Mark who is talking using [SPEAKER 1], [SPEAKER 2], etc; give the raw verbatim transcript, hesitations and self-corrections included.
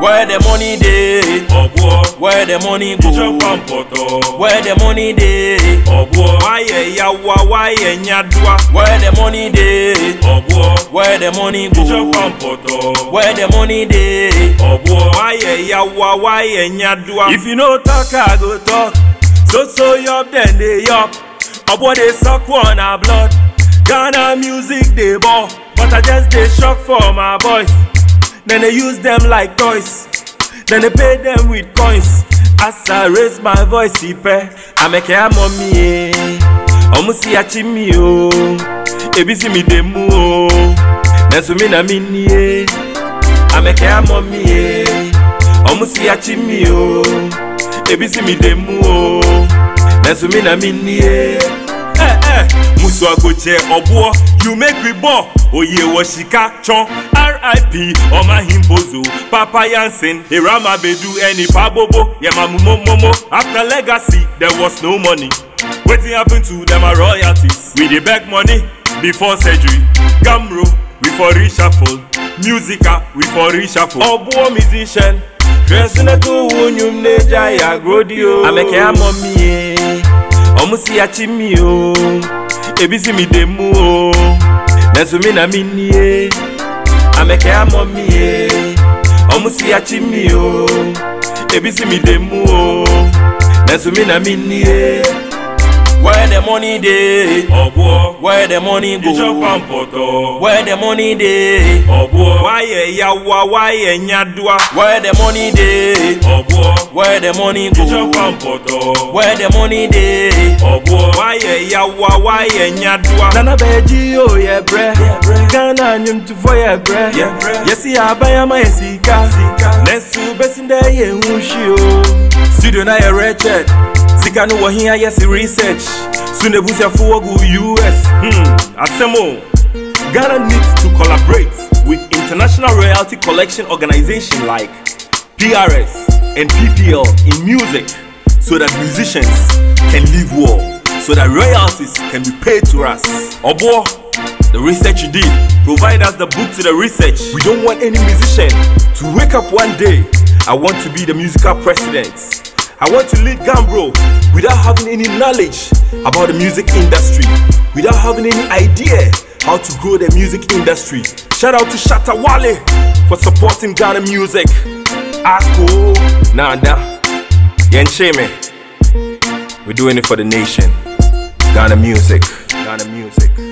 [SPEAKER 1] Where the money dey?
[SPEAKER 2] Oh boy.
[SPEAKER 1] Where the money go?
[SPEAKER 2] Jump and photo.
[SPEAKER 1] Where the money dey?
[SPEAKER 2] Oh boy. Why ya wa why ya dwa?
[SPEAKER 1] Where the money dey?
[SPEAKER 2] Oh boy.
[SPEAKER 1] Where the money go?
[SPEAKER 2] Jump and photo.
[SPEAKER 1] Where the money dey?
[SPEAKER 2] Oh boy. Why ya wa why ya dwa?
[SPEAKER 1] If you no talk, I go talk. So so yup, then they yup. Oh boy, they suck on our blood. Ghana music they ball, but I just they shock for my boys. Then they use them like toys. Then they pay them with coins. As I raise my voice, I make a mommy. Omusi achimi o, ebisi mi demu o. Nesumi na mini. I make a mommy. Omusi achimi o, ebisi mi demu o. Nesumi na mini. Eh eh, musu agoche obuo, you make me ball. Oye washika chon, R I P Oma Himbozo, Papa Yansen, Irama Bedu, any Pabobo, Yamamu Momo. After legacy, there was no money. Waiting happened to them are royalties. We dey beg money before surgery. Gamro, we for reshuffle. Musica, we for reshuffle. Obuo musician, dressing a cool unyum neja ya grodio. I make a mommy, Omusi achimi o, ebisi mi demu o. Nesumi na mini. I make a mommy. Omusi achimi o, ebisi mi demu o. Nesumi na mini. Where the money dey?
[SPEAKER 2] Oh boy.
[SPEAKER 1] Where the money go?
[SPEAKER 2] Jump and photo.
[SPEAKER 1] Where the money dey?
[SPEAKER 2] Oh boy.
[SPEAKER 1] Why ya wa why ya dwa? Where the money dey?
[SPEAKER 2] Oh boy.
[SPEAKER 1] Where the money go?
[SPEAKER 2] Jump and photo.
[SPEAKER 1] Where the money dey?
[SPEAKER 2] Oh boy.
[SPEAKER 1] Why ya wa why ya dwa? Nana beji o ye bre. Kana nyum tu for ye bre. Yesi abaya ma esika. Nesu besinde ye hunshi o. Studio na ye wretched. Sika no wa here yes research. Soon the busia for go U S. Hmm, Asemo. Ghana needs to collaborate with international royalty collection organizations like P R S and P P L in music, so that musicians can live well, so that royalties can be paid to us. Obo, the research you did, provide us the book to the research. We don't want any musician to wake up one day, I want to be the musical president. I want to lead Gambro without having any knowledge about the music industry, without having any idea how to grow the music industry. Shout out to Shatta Wale for supporting Ghana music. Ako, Nanda, Yensheme. We're doing it for the nation. Ghana music, Ghana music.